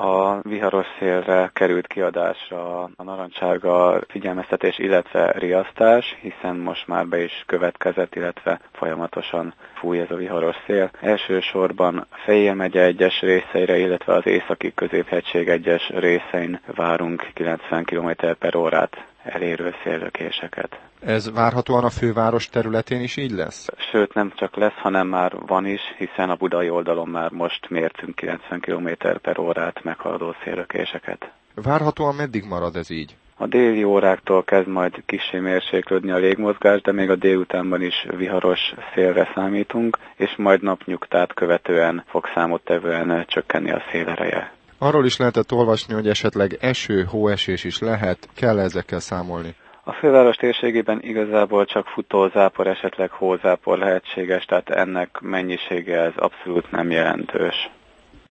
A viharos szélre került kiadásra a narancssárga figyelmeztetés, illetve riasztás, hiszen most már be is következett, illetve folyamatosan fúj ez a viharos szél. Elsősorban Fejér megye egyes részeire, illetve az északi középhegység egyes részein várunk 90 km/h elérő széllökéseket. Ez várhatóan a főváros területén is így lesz? Sőt, nem csak lesz, hanem már van is, hiszen a budai oldalon már most mértünk 90 km/h meghaladó széllökéseket. Várhatóan meddig marad ez így? A déli óráktól kezd majd kissé mérséklődni a légmozgás, de még a délutánban is viharos szélre számítunk, és majd napnyugtát követően fog számottevően csökkenni a szélereje. Arról is lehetett olvasni, hogy esetleg eső, hóesés is lehet, kell ezekkel számolni? A főváros térségében igazából csak futózápor, esetleg hózápor lehetséges, tehát ennek mennyisége ez abszolút nem jelentős.